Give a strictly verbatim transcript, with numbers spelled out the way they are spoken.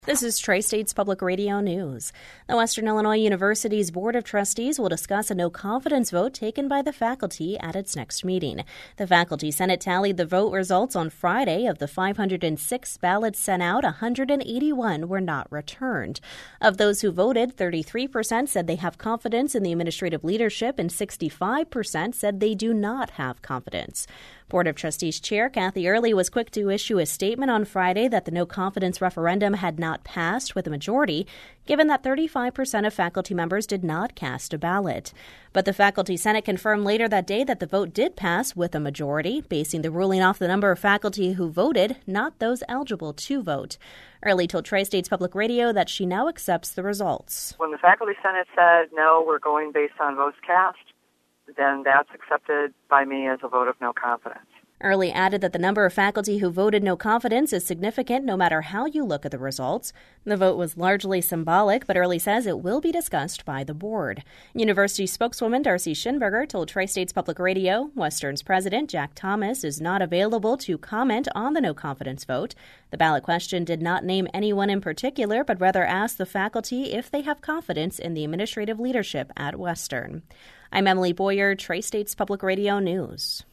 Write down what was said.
This is Tri-States Public Radio News. The Western Illinois University's Board of Trustees will discuss a no-confidence vote taken by the faculty at its next meeting. The Faculty Senate tallied the vote results on Friday. Of the five hundred six ballots sent out, one hundred eighty-one were not returned. Of those who voted, thirty-three percent said they have confidence in the administrative leadership and sixty-five percent said they do not have confidence. Board of Trustees Chair Kathy Early was quick to issue a statement on Friday that the no-confidence referendum had not passed with a majority, given that thirty-five percent of faculty members did not cast a ballot. But the Faculty Senate confirmed later that day that the vote did pass with a majority, basing the ruling off the number of faculty who voted, not those eligible to vote. Early told Tri-States Public Radio that she now accepts the results. When the Faculty Senate said, no, we're going based on votes cast, then that's accepted by me as a vote of no confidence. Early added that the number of faculty who voted no confidence is significant no matter how you look at the results. The vote was largely symbolic, but Early says it will be discussed by the board. University spokeswoman Darcy Schinberger told Tri-States Public Radio Western's president Jack Thomas is not available to comment on the no confidence vote. The ballot question did not name anyone in particular, but rather asked the faculty if they have confidence in the administrative leadership at Western. I'm Emily Boyer, Tri-States Public Radio News.